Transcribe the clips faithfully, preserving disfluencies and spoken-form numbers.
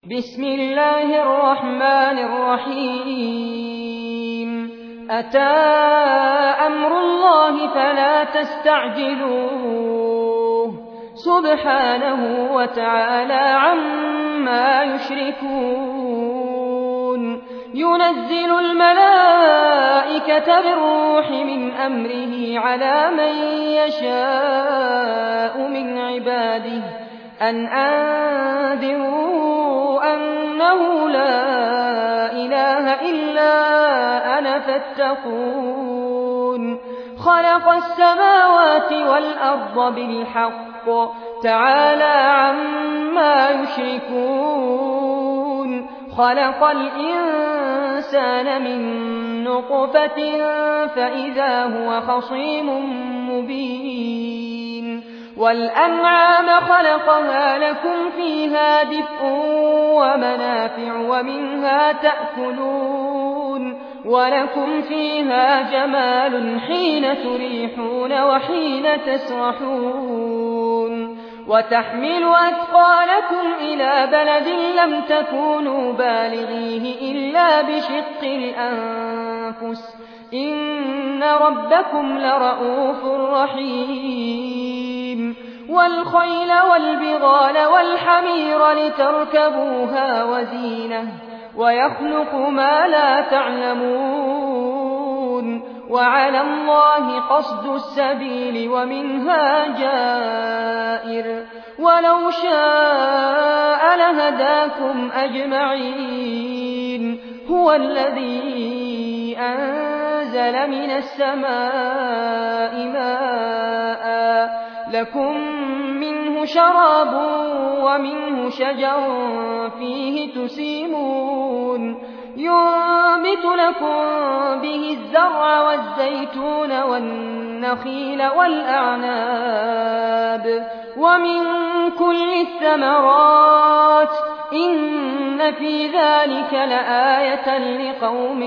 بسم الله الرحمن الرحيم أتى أمر الله فلا تستعجلوه سبحانه وتعالى عما يشركون ينزل الملائكة بالروح من أمره على من يشاء من عباده أن أنذروا أنه لا إله إلا أنا فاتقون خلق السماوات والأرض بالحق تعالى عما يشركون خلق الإنسان من نطفة فإذا هو خصيم مبين والأنعام خلقها لكم فيها دفء ومنافع ومنها تأكلون ولكم فيها جمال حين تريحون وحين تسرحون وتحمل أثقالكم إلى بلد لم تكونوا بالغيه إلا بشق الأنفس إن ربكم لرؤوف رحيم والخيل والبغال والحمير لتركبوها وزينة ويخلق ما لا تعلمون وعلى الله قصد السبيل ومنها جائر ولو شاء لهداكم أجمعين هو الذي أنزل من السماء ماء لكم منه شراب ومنه شجر فيه تسيمون ينبت لكم به الزرع والزيتون والنخيل والأعناب ومن كل الثمرات إن في ذلك لآية لقوم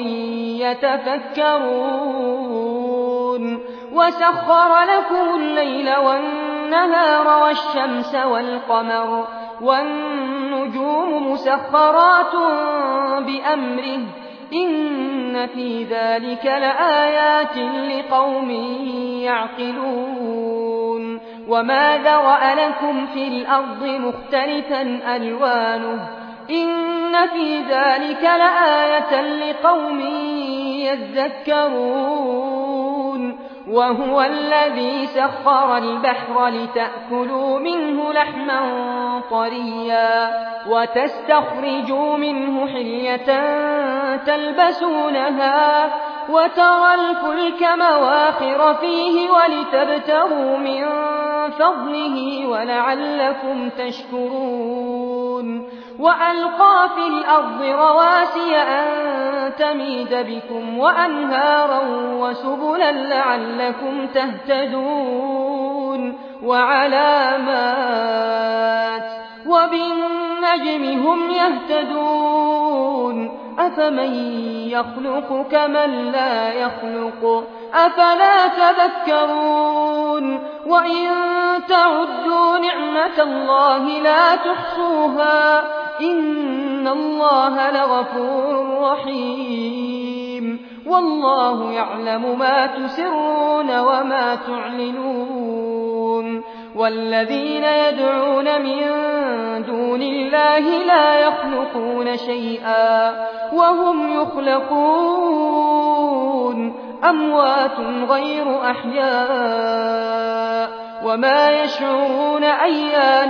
يتفكرون وسخر لكم الليل والنهار والشمس والقمر والنجوم مسخرات بأمره إن في ذلك لآيات لقوم يعقلون وما ذرأ لكم في الأرض مختلفا ألوانه إن في ذلك لآية لقوم يذكرون وهو الذي سخر البحر لتأكلوا منه لحما طريا وتستخرجوا منه حلية تلبسونها وترى الفلك مواخر فيه ولتبتغوا من فضله ولعلكم تشكرون وألقى في الأرض رواسي أن تميد بكم وأنهارا وسبلا لعلكم تهتدون وعلامات وبالنجم هم يهتدون أفمن يخلق كمن لا يخلق أفلا تذكرون وإن تعدوا نعمة الله لا تحصوها إن الله لغفور رحيم والله يعلم ما تسرون وما تعلنون والذين يدعون من دون الله لا يخلقون شيئا وهم يخلقون أموات غير أحياء وما يشعرون أيان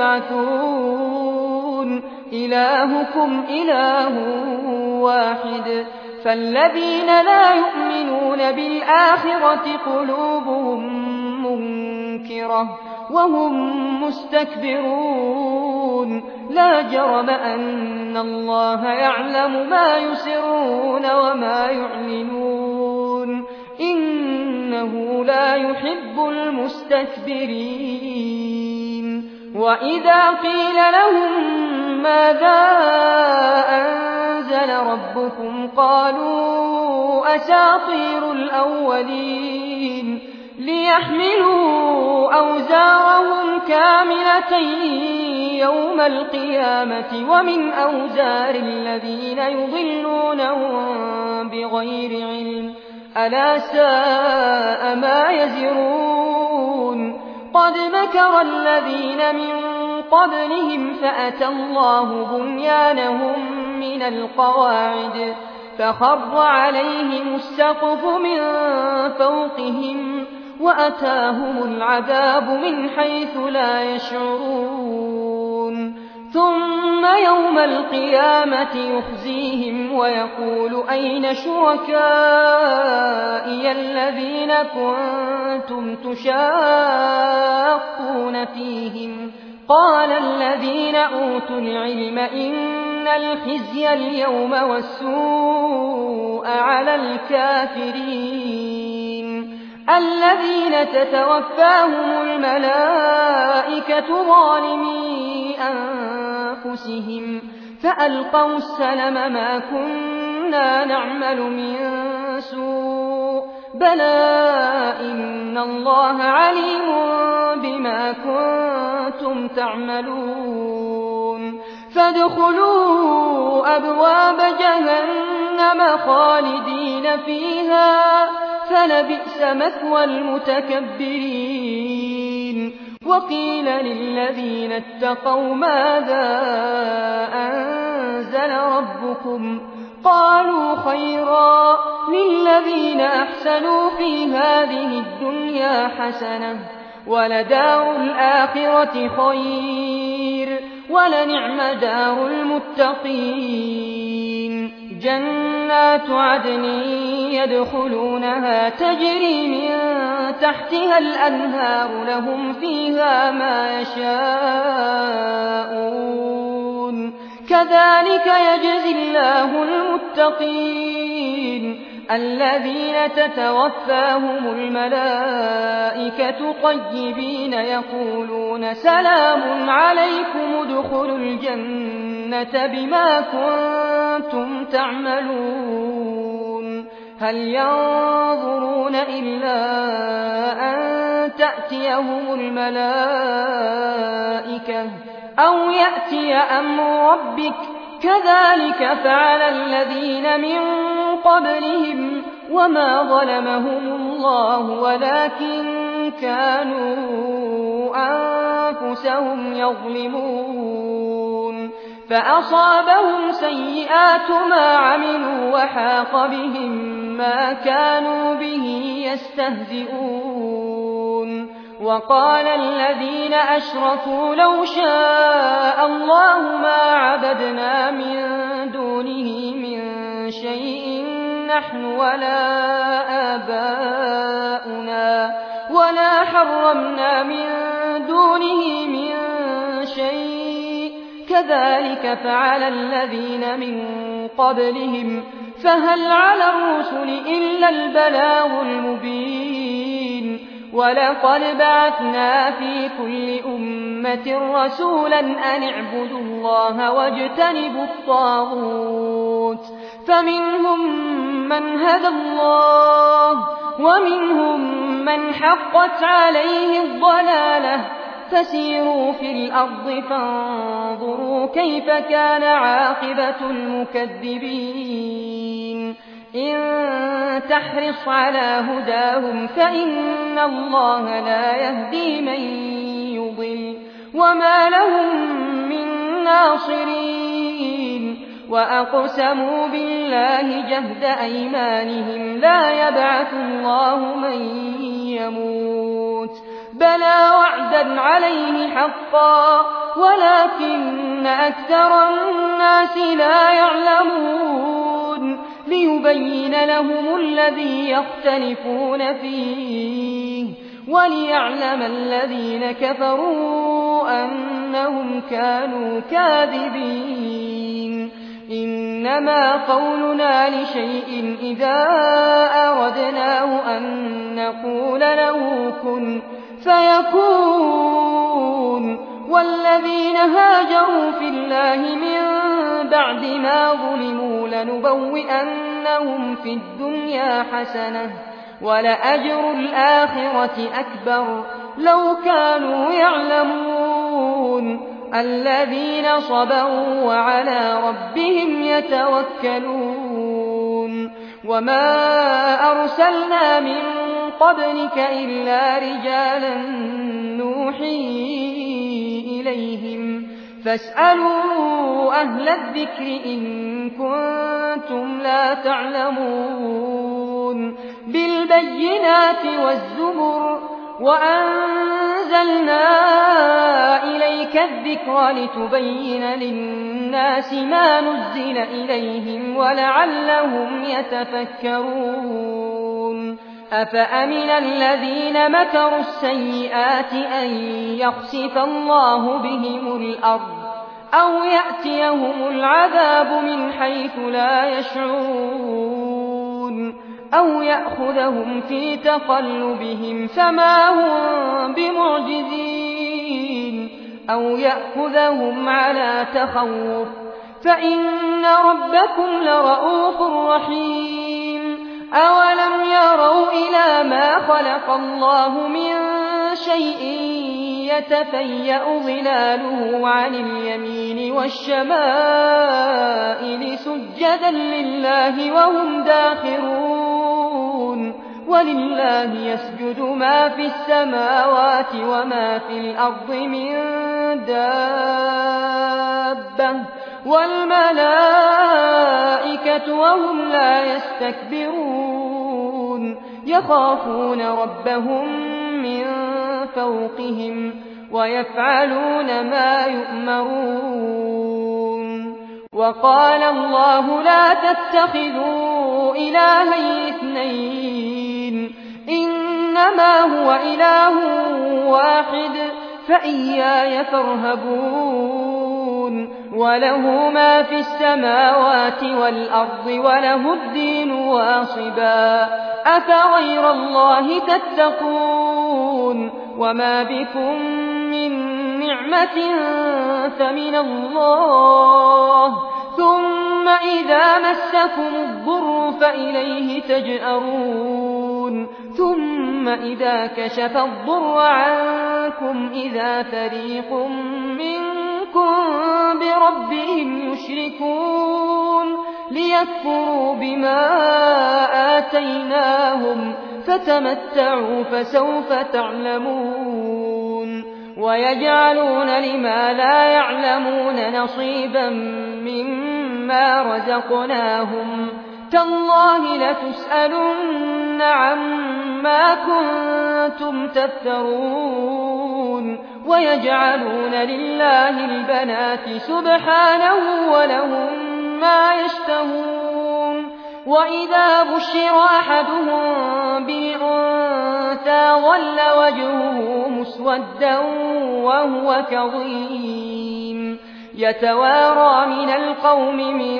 يبعثون إلهكم إله واحد فالذين لا يؤمنون بالآخرة قلوبهم منكرة وهم مستكبرون لا جرم أن الله يعلم ما يسرون وما يعلنون إنه لا يحب المستكبرين وإذا قيل لهم ماذا أنزل ربكم قالوا أساطير الأولين ليحملوا أوزارهم كاملة يوم القيامة ومن أوزار الذين يضلونهم بغير علم ألا ساء ما يزرون قد مكر الذين من قبلهم فأتى الله بنيانهم من القواعد فخر عليهم السقف من فوقهم وأتاهم العذاب من حيث لا يشعرون ثم يوم القيامة يخزيهم ويقول أين شركائي الذين كنتم تشاقون فيهم قال الذين أوتوا العلم إن الخزي اليوم والسوء على الكافرين الذين تتوفاهم الملائكة ظالمي أنفسهم فألقوا السلم ما كنا نعمل من سوء بلى إن الله عليم بما كنتم تعملون فادخلوا أبواب جهنم خالدين فيها فلبئس مثوى المتكبرين وقيل للذين اتقوا ماذا أنزل ربكم قالوا خيرا للذين أحسنوا في هذه الدنيا حسنة ولدار الآخرة خير ولنعم دار المتقين جنات عدن يدخلونها تجري من تحتها الأنهار لهم فيها ما يشاءون كذلك يجزي الله المتقين الذين تتوفاهم الملائكة طيبين يقولون سلام عليكم ادخلوا الجنة بما كنتم تعملون هل ينظرون إلا أن تأتيهم الملائكة أو يأتي أمر ربك كذلك فعل الذين من قبلهم وما ظلمهم الله ولكن كانوا أنفسهم يظلمون فأصابهم سيئات ما عملوا وحاق بهم ما كانوا به يستهزئون وقال الذين أشركوا لو شاء الله ما عبدنا من دونه من شيء نحن ولا آباؤنا ولا حرمنا من دونه من شيء كذلك فعل الذين من قبلهم فهل على الرسل إلا البلاغ المبين ولقد بعثنا في كل أمة رسولا أن اعبدوا الله واجتنبوا الطاغوت فمنهم من هدى الله ومنهم من حقت عليه الضلالة فسيروا في الأرض فانظروا كيف كان عاقبة المكذبين إن تحرص على هداهم فإن الله لا يهدي من يضل وما لهم من ناصرين وأقسموا بالله جهد أيمانهم لا يبعث الله من يموت بلى وعدا عليه حقا ولكن أكثر الناس لا يعلمون ليبين لهم الذي يختلفون فيه وليعلم الذين كفروا أنهم كانوا كاذبين إنما قولنا لشيء إذا أردناه أن نقول له كن فيكون والذين هاجروا في الله من بعد ما ظلموا لنبوئنهم في الدنيا حسنة ولأجر الآخرة أكبر لو كانوا يعلمون الذين صبروا وعلى ربهم يتوكلون وما أرسلنا من قبلك إلا رجالا نوحي إليهم فاسألوا أهل الذكر إن كنتم لا تعلمون بالبينات والزبر وأنزلنا إليك الذكر لتبين للناس ما نزل إليهم ولعلهم يتفكرون أفأمن الذين مكروا السيئات أن يخسف الله بهم الأرض أو يأتيهم العذاب من حيث لا يشعرون أو يأخذهم في تقلبهم فما هم بمعجزين أو يأخذهم على تخوف فإن ربكم لرؤوف رحيم أولم يروا إلى ما خلق الله من شيء يتفيأ ظلاله عن اليمين والشمائل سجدا لله وهم داخرون ولله يسجد ما في السماوات وما في الأرض من دابة والملائكة وهم لا يستكبرون يخافون ربهم من فوقهم ويفعلون ما يؤمرون وقال الله لا تتخذوا إلهين اثنين إنما هو إله واحد فإياي فارهبون وله ما في السماوات والأرض وله الدين واصبا أفغير الله تتقون وما بكم من نعمة فمن الله ثم إذا مسكم الضر فإليه تجأرون ثم إذا كشف الضر عنكم إذا فريق منكم بربهم يشركون ليكفروا بما آتيناهم فتمتعوا فسوف تعلمون ويجعلون لما لا يعلمون نصيبا مما رزقناهم تالله لتسألن عما كنتم تفترون ويجعلون لله البنات سبحانه ولهم ما يشتهون وإذا بشر أحدهم بالأنثى ظل وجهه مسودا وهو كظيم يتوارى من القوم من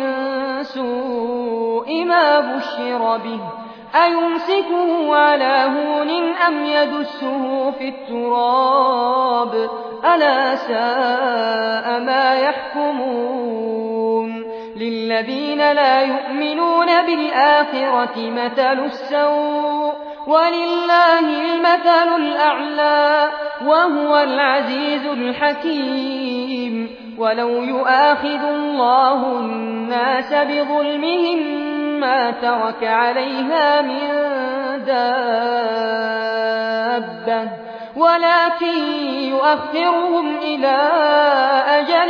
سوء ما بشر به أيمسكه على هون أم يدسه في التراب ألا ساء ما يحكمون للذين لا يؤمنون بالآخرة مثل السوء ولله المثل الأعلى وهو العزيز الحكيم ولو يؤاخذ الله الناس بظلمهم ما ترك عليها من دابة ولكن يؤخرهم إلى أجل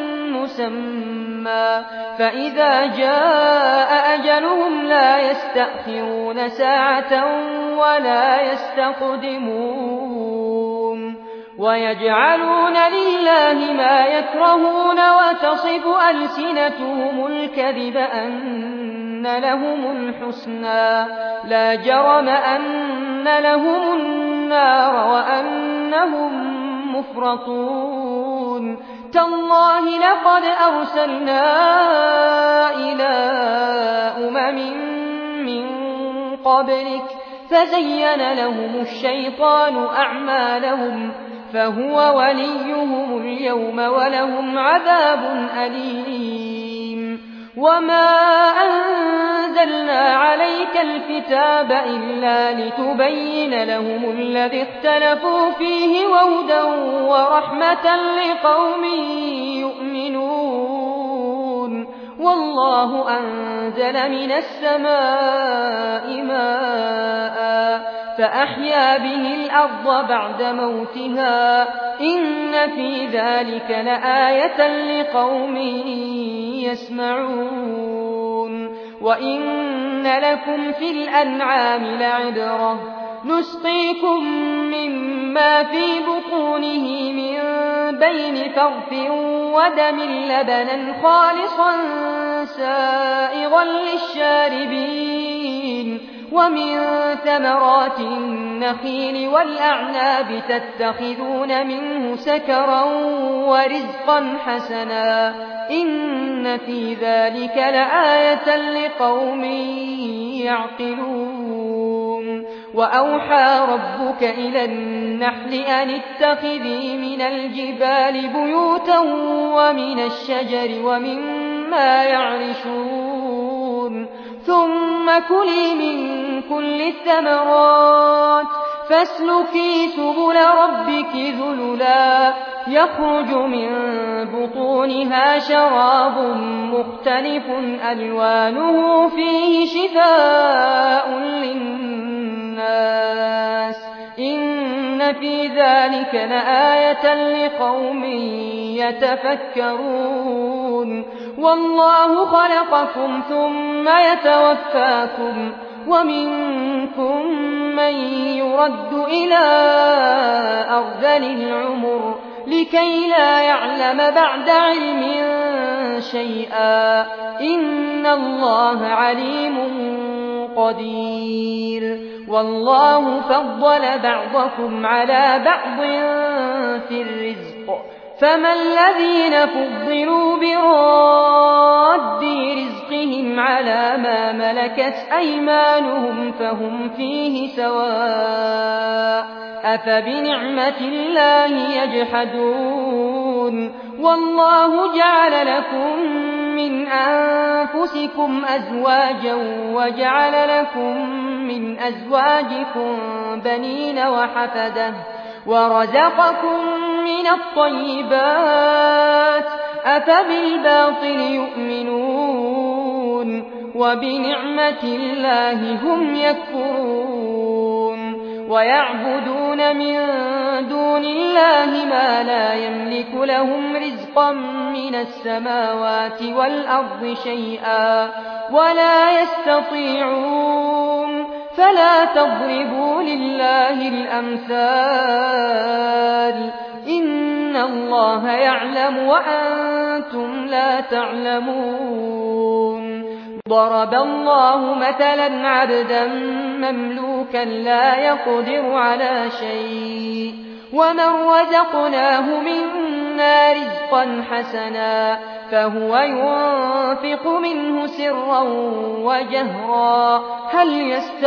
مسمى فإذا جاء أجلهم لا يستأخرون ساعة ولا يستقدمون ويجعلون لله ما يكرهون وتصف ألسنتهم الكذب أن لهم الحسنى لا جرم أن لهم النار وأنهم مفرطون تالله لقد أرسلنا إلى أمم من قبلك فزين لهم الشيطان أعمالهم فهو وليهم اليوم ولهم عذاب أليم وما أنزلنا أنزلنا عليك الكتاب إلا لتبين لهم الذي اختلفوا فيه وهدى ورحمة لقوم يؤمنون والله أنزل من السماء ماء فأحيا به الأرض بعد موتها إن في ذلك لآية لقوم يسمعون وإن لكم في الأنعام لعبرة نسقيكم مما في بطونه من بين فرث ودم لبنا خالصا سائغا للشاربين ومن ثمرات النخيل والأعناب تتخذون منه سكرا ورزقا حسنا إن في ذلك لآية لقوم يعقلون وأوحى ربك إلى النحل أن اتخذي من الجبال بيوتا ومن الشجر ومما يعرشون ثم كلي من كل الثمرات فاسلكي سبل ربك ذللا يخرج من بطونها شراب مختلف ألوانه فيه شفاء للناس إن في ذلك لآية لقوم يتفكرون والله خلقكم ثم يتوفاكم ومنكم من يرد إلى أرذل العمر لكي لا يعلم بعد علم شيئا إن الله عليم قدير والله فضل بعضكم على بعض في الرزق فما الذين فضلوا براد رزقهم على ما ملكت أيمانهم فهم فيه سواء أفبنعمة الله يجحدون والله جعل لكم من أنفسكم أزواجا وجعل لكم من أزواجكم بنين وحفدة ورزقكم من الطيبات أفبالباطل يؤمنون وبنعمة الله هم يكفرون ويعبدون من دون الله ما لا يملك لهم رزقا من السماوات والأرض شيئا ولا يستطيعون فلا تضربوا لله الأمثال إن الله يعلم وأنتم لا تعلمون ضرب الله مثلا عبدا مملوكا لا يقدر على شيء ومن رزقناه منا رزقا حسنا فهو ينفق منه سرا وجهرا هل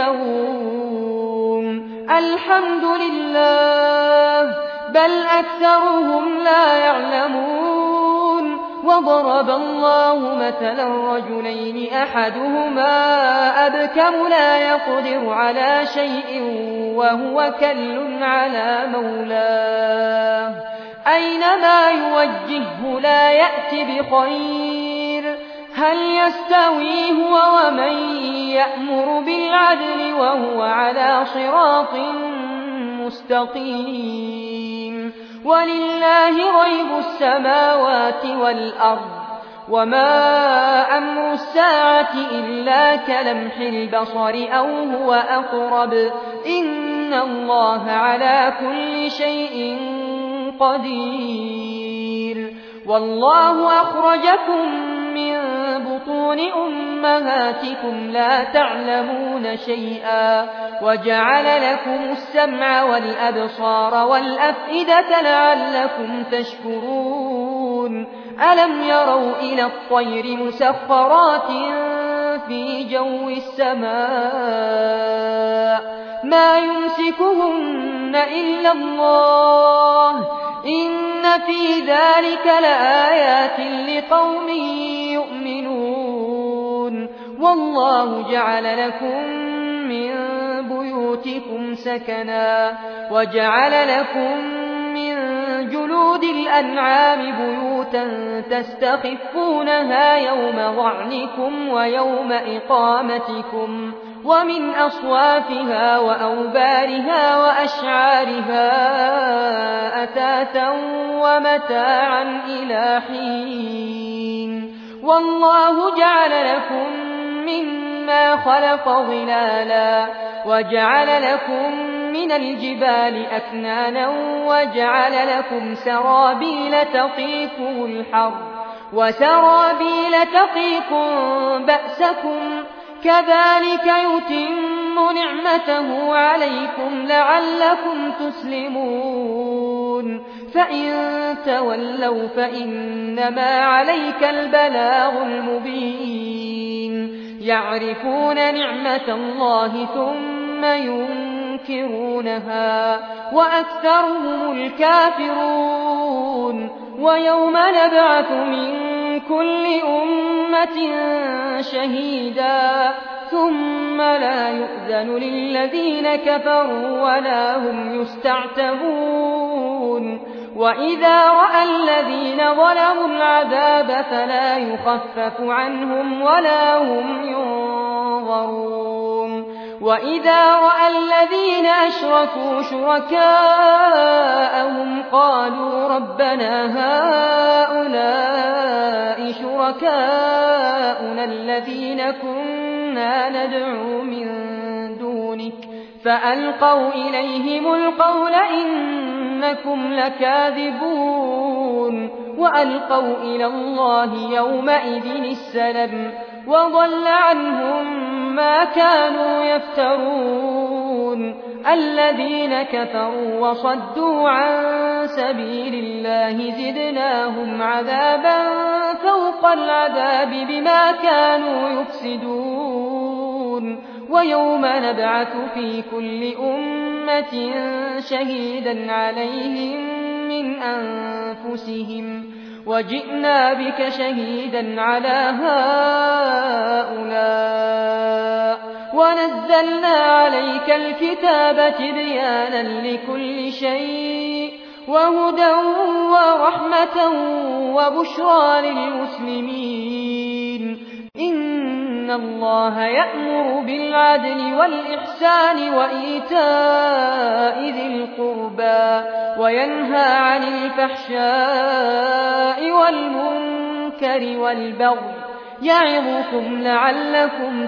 يستوون الحمد لله بل أكثرهم لا يعلمون وضرب الله مثلا رجلين أحدهما أبكم لا يقدر على شيء وهو كل على مولاه أينما يوجهه لا يأتي بخير هل يستوي هو ومن يأمر بالعدل وهو على صراط مستقيم ولله غيب السماوات والأرض وما أمر الساعة إلا كلمح البصر أو هو أقرب إن الله على كل شيء قدير والله أخرجكم من بطون أمهاتكم لا تعلمون شيئا وجعل لكم السمع والأبصار والأفئدة لعلكم تشكرون ألم يروا إلى الطير مسخرات في جو السماء ما يمسكهن إلا الله إن في ذلك لآيات لقوم يؤمنون والله جعل لكم من بيوتكم سكنا وجعل لكم من جلود الأنعام بيوتا تستخفونها يوم ظعنكم ويوم إقامتكم ومن أصوافها وأوبارها وأشعارها أثاثا ومتاعا إلى حين والله جعل لكم مما خلق ظلالا وجعل لكم من الجبال أكنانا وجعل لكم سرابيل تقيكم الحر وسرابيل تقيكم بأسكم كذلك يتم نعمته عليكم لعلكم تسلمون فإن تولوا فإنما عليك البلاغ المبين يعرفون نعمة الله ثم ينكرونها وأكثرهم الكافرون ويوم نبعث من كل أمة شهيدا ثم لا يؤذن للذين كفروا ولا هم يستعتبون وإذا رأى الذين ظلموا العذاب فلا يخفف عنهم ولا هم ينظرون وإذا رأى الذين أشركوا شركاءهم قالوا ربنا هؤلاء شركاؤنا الذين كنا ندعو من دونك فألقوا إليهم القول إنكم لكاذبون وألقوا إلى الله يومئذ السلم وضل عنهم ما كانوا يفترون الذين كفروا وصدوا عن سبيل الله زدناهم عذابا فوق العذاب بما كانوا يفسدون ويوم نبعث في كل أمة شهيدا عليهم من أنفسهم وجئنا بك شهيدا على هؤلاء ونزلنا عليك الكتاب تبيانا لكل شيء وهدى ورحمة وبشرى للمسلمين إن الله يأمر بالعدل والإحسان وإيتاء ذي القربى وينهى عن الفحشاء والمنكر والبغي يعظكم لعلكم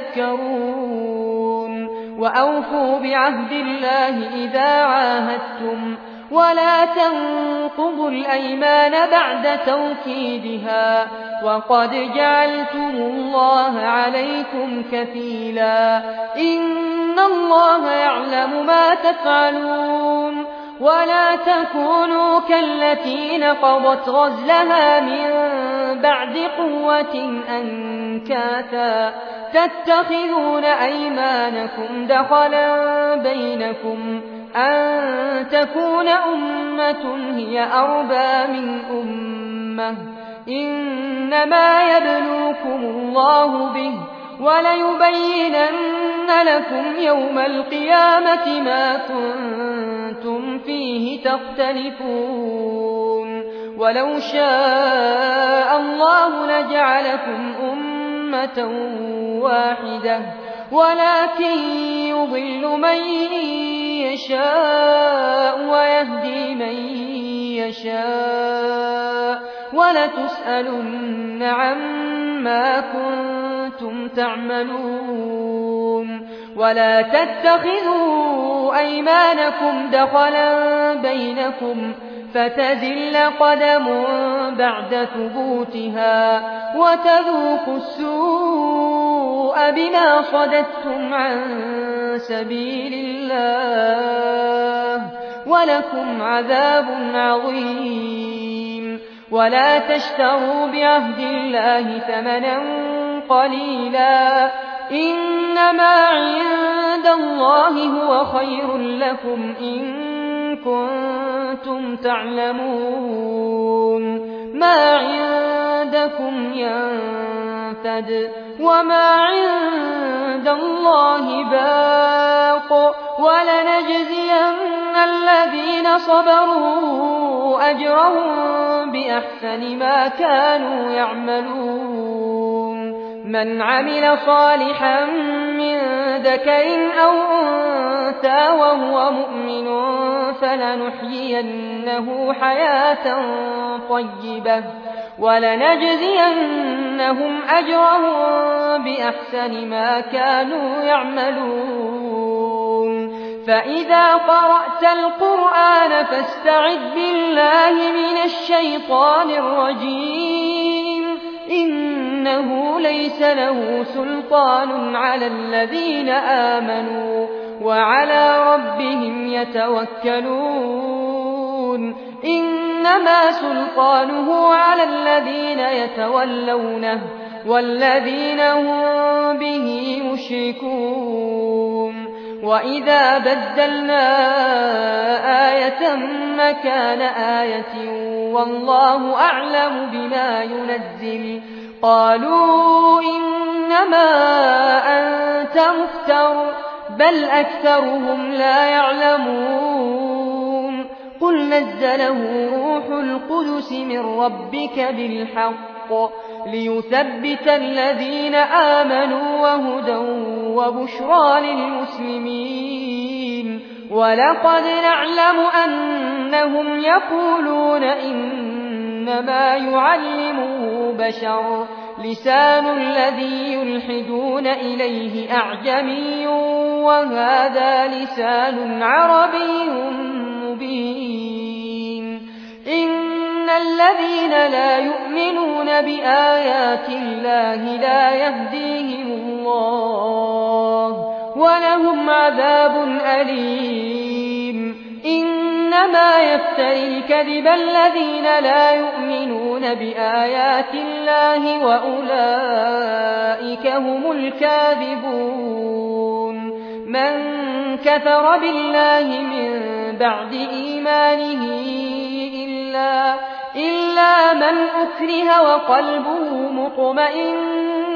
تذكرون وأوفوا بعهد الله إذا عاهدتم ولا تنقضوا الأيمان بعد توكيدها وقد جعلتم الله عليكم كفيلا إن الله يعلم ما تفعلون ولا تكونوا كالتي نقضت غزلها من بعد قوة أنكاثا تتخذون أيمانكم دخلا بينكم أن تكون أمة هي أربى من أمة إنما يبلوكم الله به وليبينن لكم يوم القيامة ما كنتم فيه تختلفون ولو شاء الله لجعلكم أمة واحدة ولكن يضل من يشاء ويهدي من يشاء ولتسألن عما كنتم تعملون ولا تتخذوا أيمانكم دخلا بينكم فتزل قدم بعد ثبوتها وتذوقوا السوء بما صددتم عن سبيل الله ولكم عذاب عظيم ولا تشتروا بعهد الله ثمنا قليلا إنما عند الله هو خير لكم إن كنتم تعلمون ما عندكم ينفد ينفد وما عند الله باق ولنجزين الذين صبروا أجرهم بأحسن ما كانوا يعملون من عمل صالحا من ذكر أو أنثى وهو مؤمن فلنحيينه حياة طيبة ولنجزينهم أجرهم بأحسن ما كانوا يعملون فإذا قرأت القرآن فاستعذ بالله من الشيطان الرجيم إنه ليس له سلطان على الذين آمنوا وعلى ربهم يتوكلون إنما سلطانه على الذين يتولونه والذين هم به مشركون وإذا بدلنا آية مكان آية والله أعلم بما ينزل قالوا إنما أنت مفتر بل أكثرهم لا يعلمون قل نزله روح القدس من ربك بالحق ليثبت الذين آمنوا وهدى وبشرى للمسلمين ولقد نعلم أنهم يقولون إنما يعلمه بشر لسان الذي يلحدون إليه أعجمي وهذا لسان عربي مبين إن الذين لا يؤمنون بآيات الله لا يهديهم الله ولهم عذاب أليم إنما يفتري الكذب الذين لا يؤمنون بآيات الله وأولئك هم الكاذبون من كفر بالله من بعد إيمانه إلا, إلا من أكره وقلبه مطمئن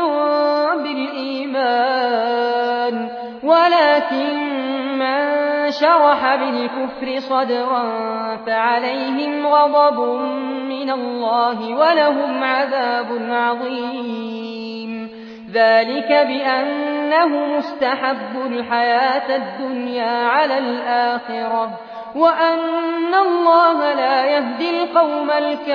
بالإيمان ولكن من شرح بالكفر صدرا فعليهم غضب من الله ولهم عذاب عظيم ذلك بأنه مستحب الحياة الدنيا على الآخرة وأن الله لا يهدي القوم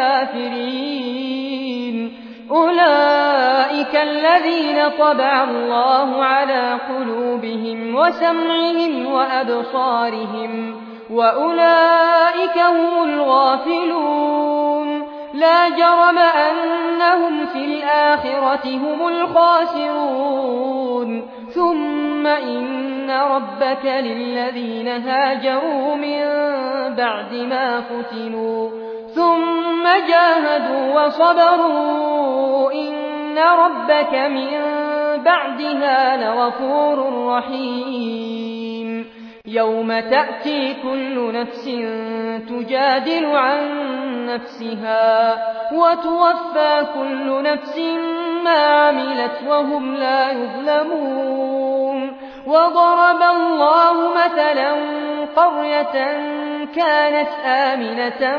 الكافرين أولئك الذين طبع الله على قلوبهم وسمعهم وأبصارهم وأولئك هم الغافلون لا جرم أنهم في الآخرة هم الخاسرون ثم إن ربك للذين هاجروا من بعد ما فتنوا ثم جاهدوا وصبروا إن ربك من بعدها لغفور رحيم يوم تأتي كل نفس تجادل عن نفسها وتوفى كل نفس ما عملت وهم لا يظلمون وضرب الله مثلا قرية كانت آمنة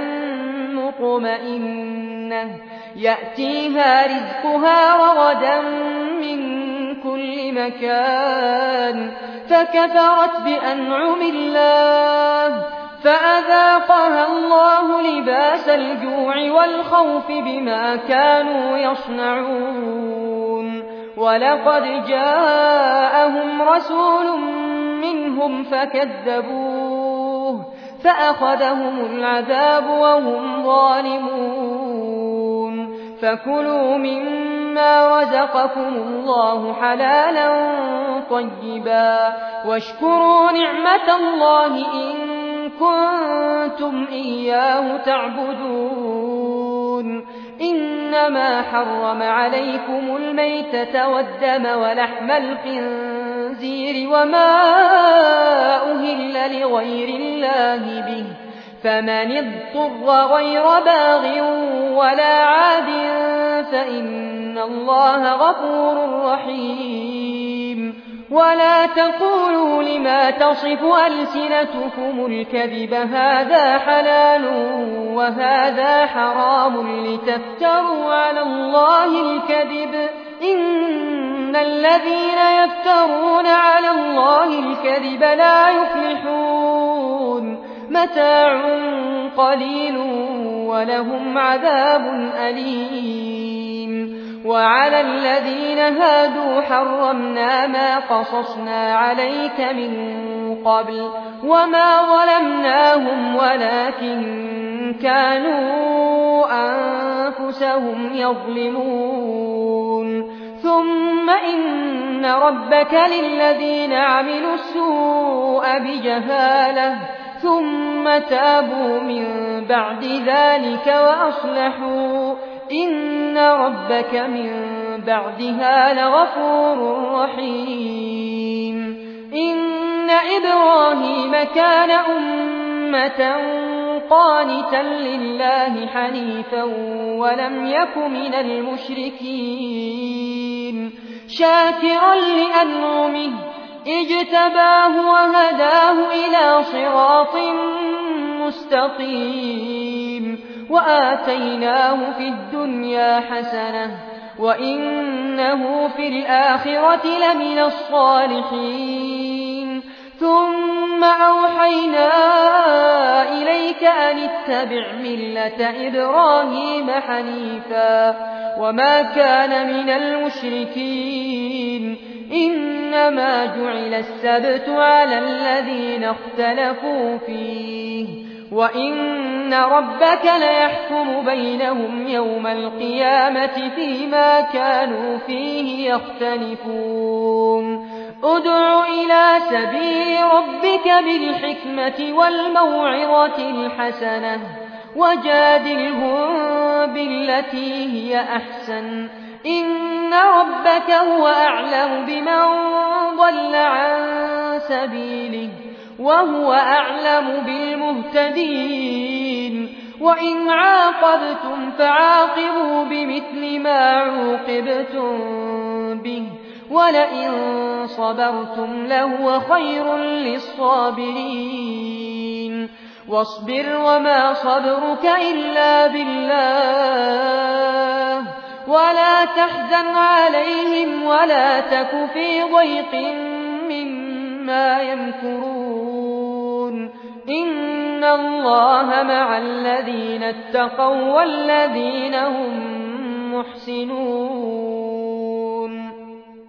مطمئنة يأتيها رزقها رغدا من كل مكان فكفرت بأنعم الله فأذاقها الله لباس الجوع والخوف بما كانوا يصنعون ولقد جاءهم رسول منهم فكذبوه فأخذهم العذاب وهم ظالمون فكلوا مما رزقكم الله حلالا طيبا واشكروا نعمة الله إن كنتم إياه تعبدون إنما حرم عليكم الميتة والدم ولحم الخنزير وما أهل لغير الله به فمن اضطر غير باغ ولا عاد فإن الله غفور رحيم ولا تقولوا لما تصف ألسنتكم الكذب هذا حلال وهذا حرام لتفتروا على الله الكذب إن الذين يفترون على الله الكذب لا يفلحون متاع قليل ولهم عذاب أليم وعلى الذين هادوا حرمنا ما قصصنا عليك من قبل وما ظلمناهم ولكن كانوا أنفسهم يظلمون ثم إن ربك للذين عملوا السوء بجهالة ثم تابوا من بعد ذلك وأصلحوا إن ربك من بعدها لغفور رحيم إن إبراهيم كان أمة قانتا لله حنيفا ولم يك من المشركين شاكرا لأنعمه اجتباه وهداه إلى صراط مستقيم وآتيناه في الدنيا حسنة وإنه في الآخرة لمن الصالحين ثم أوحينا إليك أن اتبع ملة إبراهيم حنيفا وما كان من المشركين إنما جعل السبت على الذين اختلفوا فيه وإن ربك ليحكم بينهم يوم القيامة فيما كانوا فيه يختلفون ادع إلى سبيل ربك بالحكمة والموعظة الحسنة وجادلهم بالتي هي أحسن إن ربك هو أعلم بمن ضل عن سبيله وهو أعلم بالمهتدين وإن عاقبتم فعاقبوا بمثل ما عوقبتم به ولئن صبرتم لهو خير للصابرين واصبر وما صبرك إلا بالله ولا تحزن عليهم ولا تك في ضيق مما يمكرون إن الله مع الذين اتقوا والذين هم محسنون